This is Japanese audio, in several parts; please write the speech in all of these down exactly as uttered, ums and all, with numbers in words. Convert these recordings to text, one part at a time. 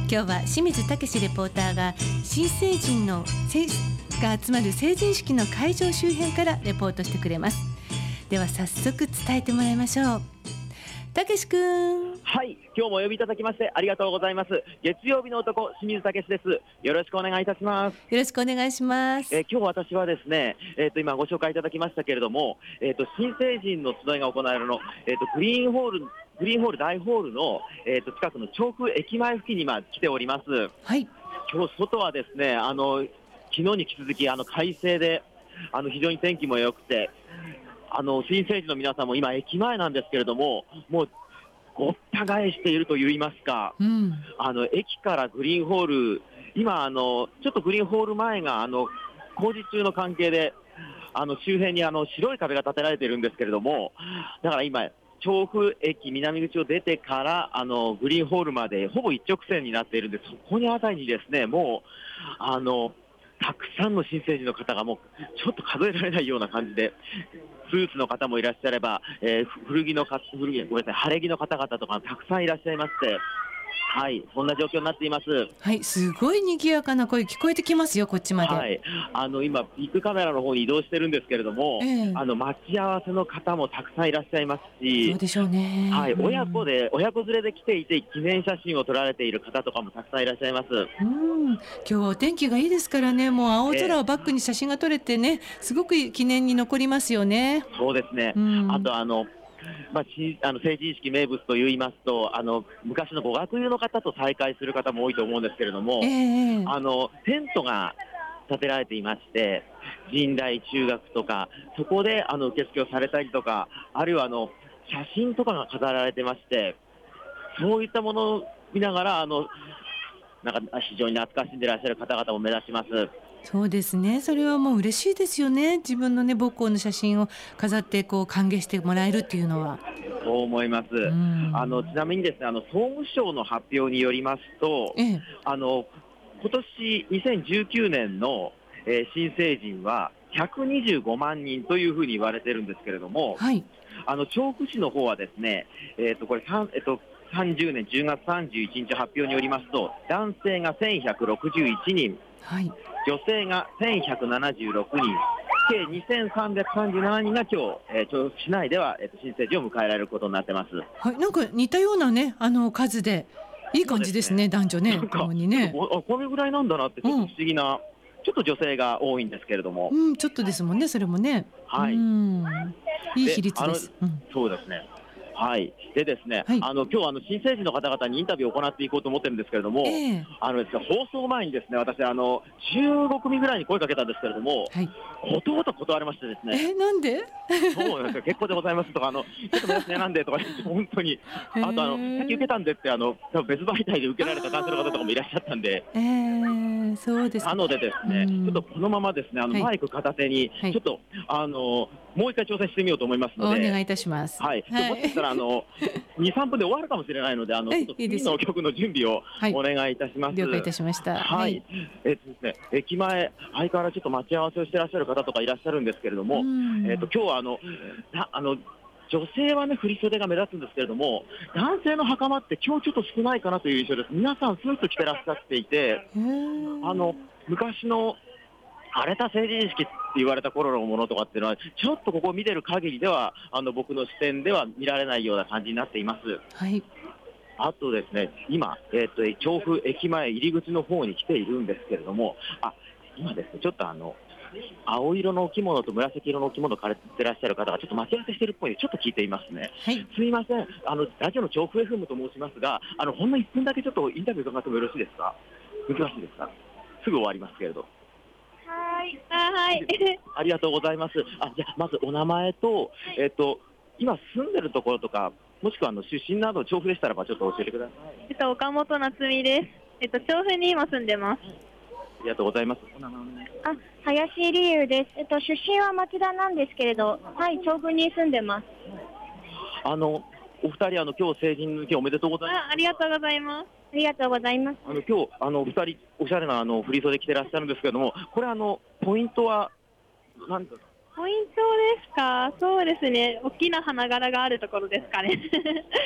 今日は清水武レポーターが新成人のが集まる成人式の会場周辺からレポートしてくれます。では早速伝えてもらいましょう。武くん。 はい、今日もお呼びいただきましてありがとうございます。月曜日の男、清水武です。よろしくお願いいたします。 よろしくお願いします。 えー、今日私はですね、えー、と今ご紹介いただきましたけれども、えー、と新成人の集いが行われるの、えー、とグリーンホールグリーンホール大ホールの、えー、と近くの調布駅前付近に今来ております。 はい。 今日外はですね、あの昨日に引き続きあの快晴で、あの非常に天気も良くて、あの新成人の皆さんも今駅前なんですけれども、もうごった返しているといいますか、うん、あの駅からグリーンホール、今あのちょっとグリーンホール前があの工事中の関係で、あの周辺にあの白い壁が建てられているんですけれども、だから今調布駅南口を出てからあのグリーンホールまでほぼ一直線になっているんで、そこにあたりにですね、もうあのたくさんの新成人の方がもうちょっと数えられないような感じで、スーツの方もいらっしゃれば、えー、古着のか古着ごめんなさい晴れ着の方々とかたくさんいらっしゃいまして、はい、そんな状況になっています。 はい、すごい賑やかな声聞こえてきますよ、こっちまで。 はい、あの今ビッグカメラの方に移動してるんですけれども、えー、あの待ち合わせの方もたくさんいらっしゃいますし、 そうでしょうね。 はい、親子で親子連れで来ていて記念写真を撮られている方とかもたくさんいらっしゃいます。 うん、今日はお天気がいいですからね、もう青空をバックに写真が撮れてね、すごく記念に残りますよね。 そうですね。うん、あとあのまあ、あの成人式名物といいますと、あの昔の語学友の方と再会する方も多いと思うんですけれども、えー、あのテントが建てられていまして、神代中学とかそこであの受付をされたりとか、あるいはあの写真とかが飾られてまして、そういったものを見ながらあのなんか非常に懐かしんでいらっしゃる方々も目立ちます。 そうですね、それはもう嬉しいですよね。自分のね母校の写真を飾ってこう歓迎してもらえるっていうのは。 そう思います。あのちなみにですね、あの総務省の発表によりますと、ええ、あの今年にせんじゅうきゅうねんの、えー、新成人はひゃくにじゅうごまんにんというふうに言われてるんですけれども、はい、あの調布市の方はですね、えー、とこれえっとさんじゅうねんじゅうがつさんじゅういちにち発表によりますと、男性がせんひゃくろくじゅういちにん、はい、女性がせんひゃくななじゅうろくにん、計にせんさんびゃくさんじゅうななにんが今日、えー、調布市内では、えー、と新成人を迎えられることになってます。 はい、なんか似たようなね、あの数でいい感じですね、男女ね、共にね。 これぐらいなんだなってちょっと不思議な、うん、ちょっと女性が多いんですけれども、 うん、ちょっとですもんね、それもね。 はい、 うんいい比率です。 うん、そうですね。はい、でですね、はい、あの今日あの新成人の方々にインタビューを行っていこうと思ってるんですけれども、えー、あのですね、放送前にですね、私あのじゅうごくみぐらいに声かけたんですけれども、はい、ことごとく断れましてですね。 えー、なんで？ そうなんですよ、結構でございますとか、あのちょっとですね、なんでとか本当に、あとあの先受けたんでってあの多分別媒体で受けられた男性の方とかもいらっしゃったんで、 えー、そうですか。 なのでですね、ちょっとこのままですね、あの、はい、マイク片手にちょっと、はい、あのもう一回挑戦してみようと思いますので、 お願いいたします。 はい、はい、もしかしたらあのに、さんぷんで終わるかもしれないので、あの、はい、ちょっと次の曲の準備をお願いいたします。はい、 了解いたしました。 はい。えっとですね、駅前、相変わらずちょっと待ち合わせをしていらっしゃる方とかいらっしゃるんですけれども、えっと、今日はあの、あの、女性はね、振り袖が目立つんですけれども、男性の袴って今日ちょっと少ないかなという印象です。皆さんスーツ着てらっしゃっていて、あの、昔の荒れた成人式って言われた頃のものとかっていうのは、ちょっとここを見てる限りでは、あの僕の視点では見られないような感じになっています。 はい。 あとですね、今、えっと、調布駅前入り口の方に来ているんですけれども、あ、今ですね、ちょっとあの、青色のお着物と紫色のお着物を借りてらっしゃる方がちょっと待ち合わせしてるっぽいので、ちょっと聞いていますね。はい、すいません、あのラジオの調布 エフエム と申しますが、あのほんのいっぷんだけちょっとインタビュー伺ってもよろしいですか？難しいですか？すぐ終わりますけれど。 はい、はい、 ありがとうございます。あ、じゃあまずお名前と、えっと今住んでるところとか、もしくはあの出身など調布でしたらばちょっと教えてください。 えっと岡本夏美です。えっと調布に今住んでます。 ありがとうございます。お名前あ、林理由です。えっと出身は町田なんですけれど、はい、調布に住んでます。 あのお二人あの今日成人の日おめでとうございます。 あ、ありがとうございます。ありがとうございます。 あの今日あの二人おしゃれなあの振り袖着てらっしゃるんですけれども、これあのポイントは何ですか？ ポイントですか？そうですね。大きな花柄があるところですかね。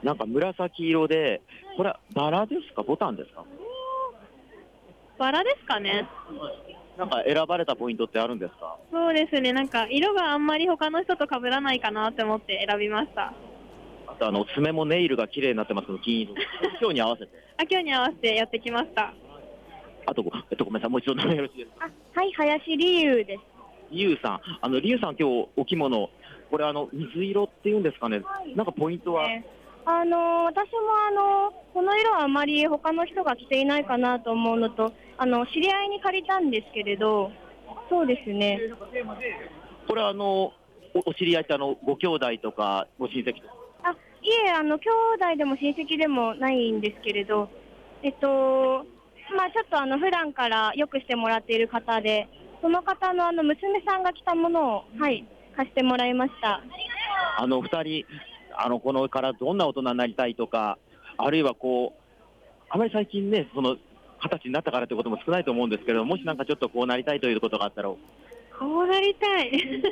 なんか紫色で、これはバラですか、ボタンですか？ バラですかね。 なんか選ばれたポイントってあるんですか？ そうですね、なんか色があんまり他の人と被らないかなって思って選びました。 あとあの爪もネイルが綺麗になってますけど、金色。今日に合わせて。 あ、今日に合わせてやってきました。 あと、えっと、ごめんなさい、もう一度名前よろしいですか？ あ、はい、林理由です。 リュウさん、あのリュウさん、今日お着物、これあの水色っていうんですかね、 はい、 なんかポイントは？ ね、あの私もあのこの色はあまり他の人が着ていないかなと思うのと、あの知り合いに借りたんですけれど、そうですね。 これはあの お, お知り合いってあのご兄弟とかご親戚とか？ あ、いえ、あの兄弟でも親戚でもないんですけれど、えっとまあちょっとあの普段からよくしてもらっている方で、その方のあの娘さんが着たものを、はい、貸してもらいました。 あのふたり、あのこのからどんな大人になりたいとか、あるいはこうあまり最近ね、その二十歳になったからということも少ないと思うんですけど、もしなんかちょっとこうなりたいということがあったら。 こうなりたい。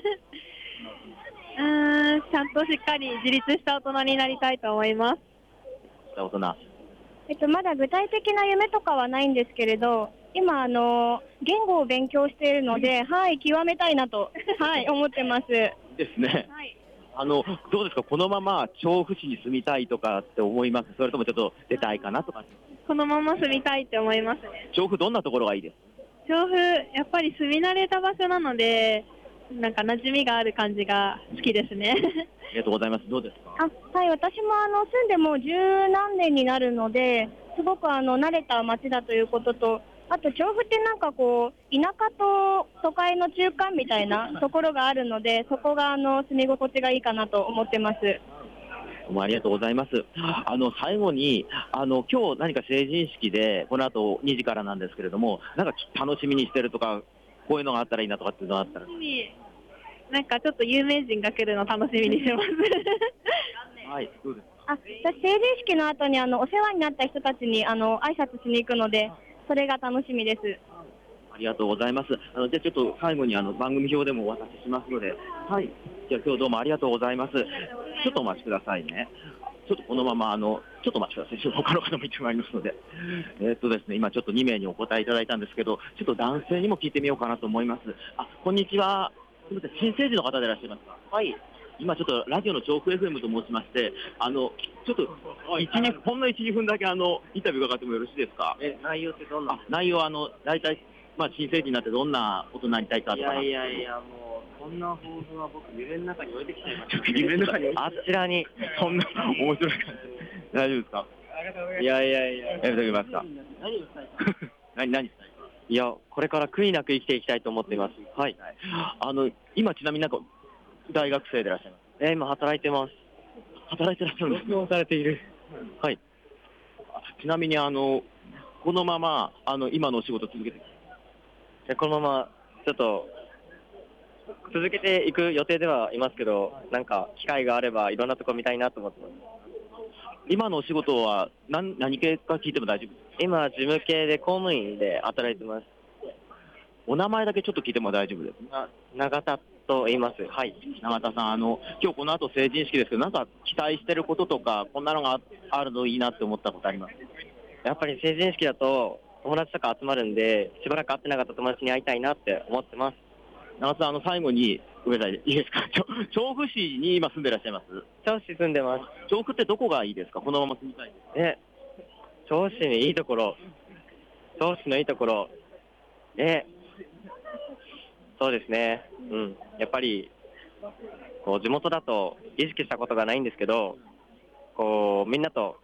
うーん、ちゃんとしっかり自立した大人になりたいと思います。 大人。 えっとまだ具体的な夢とかはないんですけれど、今あの言語を勉強しているので、はい、極めたいなと、はい、思ってます。 ですね。 はい、 あのどうですか、このまま調布市に住みたいとかって思います？それともちょっと出たいかなとか？ このまま住みたいって思いますね。 調布どんなところがいいですか？ 調布、やっぱり住み慣れた場所なので、なんか馴染みがある感じが好きですね。 ありがとうございます。どうですか？ あ、はい、私もあの住んでもう十何年になるので、すごくあの慣れた街だということと、あと調布ってなんかこう田舎と都会の中間みたいなところがあるので、そこがあの住み心地がいいかなと思ってます。 どうもありがとうございます。あの最後にあの今日何か成人式でこの後にじからなんですけれども、なんか楽しみにしてるとか、こういうのがあったらいいなとかっていうのがあったら。 なんかちょっと有名人が来るの楽しみにしてます。 はい、どうですか？ あ、私成人式の後にあのお世話になった人たちにあの挨拶しに行くので、それが楽しみです。 ありがとうございます。あのじゃあちょっと最後にあの番組表でもお渡ししますので、はい。じゃあ今日どうもありがとうございます。ちょっとお待ちくださいね。ちょっとこのままあのちょっとお待ちください。ちょっと他の方も行ってまいりますので、えーっとですね、今ちょっとにめいにお答えいただいたんですけど、ちょっと男性にも聞いてみようかなと思います。あ、こんにちは。すみません、新生児の方でいらっしゃいますか？はい。今ちょっとラジオの調布 エフエム と申しまして、あのちょっといち、にほんのいち、にふんだけあのインタビュー伺ってもよろしいですか？ え、内容ってどんな？ あ、内容はあの大体まあ新成人になってどんな大人になりたいかとか。 いやいやいや、もうこんな放送は僕夢の中に置いてきちゃいました。夢の中にあちらにそんな面白い感じ。大丈夫ですか？ いやいやいや。 やめときますか。 何をしたいか。 何何したいか。 いや、これから悔いなく生きていきたいと思っています。はい。 あの今ちなみになんか大学生でいらっしゃいます？ え、今働いてます。 働いてらっしゃるんですか？ されている。 はい。ちなみにあのこのままあの今のお仕事続けていく？ このままちょっと続けていく予定ではいますけど、なんか機会があればいろんなとこ見たいなと思ってます。 今のお仕事は何何系か聞いても大丈夫ですか？ 今事務系で公務員で働いてます。 お名前だけちょっと聞いても大丈夫ですか？ 永田と言います。はい。 永田さん、あの今日この後成人式ですけど、なんか期待してることとかこんなのがあるといいなって思ったことあります？ やっぱり成人式だと友達とか集まるんで、しばらく会ってなかった友達に会いたいなって思ってます。 永田さん、あの最後にごめんなさい、いいですか？調布市に今住んでいらっしゃいます？ 調布市住んでます。 調布ってどこがいいですか？このまま住みたいです。 え、調布市にいいところ、調布市のいいところ、え、そうですね、うん、やっぱりこう地元だと意識したことがないんですけど、こうみんなと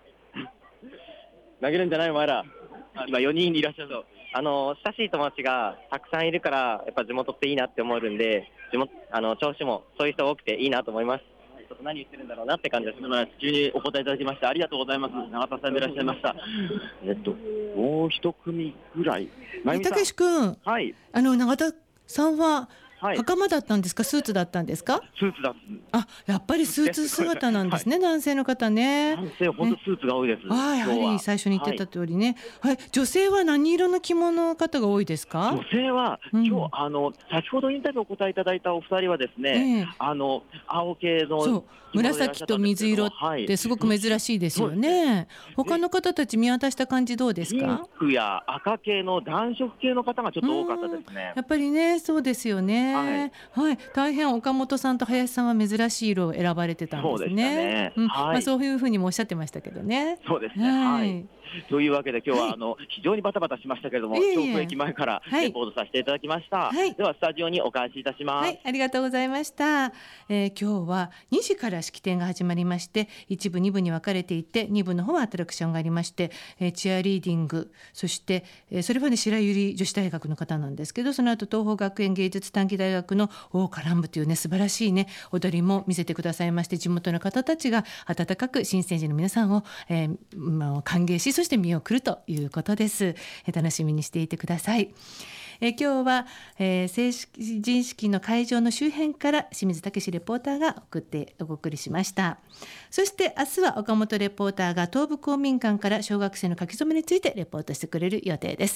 投げるんじゃないお前ら。今よにんいらっしゃると。 あの親しい友達がたくさんいるから、やっぱ地元っていいなって思えるんで、地元あの調布市もそういう人多くていいなと思います。ちょっと何言ってるんだろうなって感じです。 急にお答えいただきましてありがとうございます。永田さんでいらっしゃいました。えっともう一組ぐらい。 たけし君、 はい。 あの永田さんははい、 袴だったんですか、スーツだったんですか？ スーツだ。 あ、やっぱりスーツ姿なんですね、はい、男性の方ね。 男性本当スーツが多いです。 あ、やはり最初に言ってた通りね、はいはい、女性は何色の着物の方が多いですか？ 女性は、うん、今日あの先ほどインタビューをお答えいただいたお二人はですね、えー、あの青系のそう紫と水色ってすごく珍しいですよね、はい、他の方たち見渡した感じどうですか？ ピンクや赤系の暖色系の方がちょっと多かったですね。 やっぱりね、そうですよね、はいはい、大変岡本さんと林さんは珍しい色を選ばれてたんですね。そうでしたね、うん、はい、まあ、そういうふうにもおっしゃってましたけどね。 そうですね、はい、はい、というわけで今日は、はい、あの非常にバタバタしましたけれども、調布駅前からレポートさせていただきました、はい、ではスタジオにお返しいたします。はい、 ありがとうございました、えー、今日はにじから式典が始まりまして、いち部に部に分かれていて、に部の方はアトラクションがありまして、えー、チアリーディング、そして、えー、それはね白百合女子大学の方なんですけど、その後東邦学園芸術短期大学の大岡乱舞というね素晴らしいね踊りも見せてくださいまして、地元の方たちが温かく新成人の皆さんを、えーまあ、歓迎し、そして見送るということです。えー、楽しみにしていてください。えー、今日は、えー、成人式の会場の周辺から清水武レポーターが送ってお送りしました。そして明日は岡本レポーターが東武公民館から小学生の書き初めについてレポートしてくれる予定です。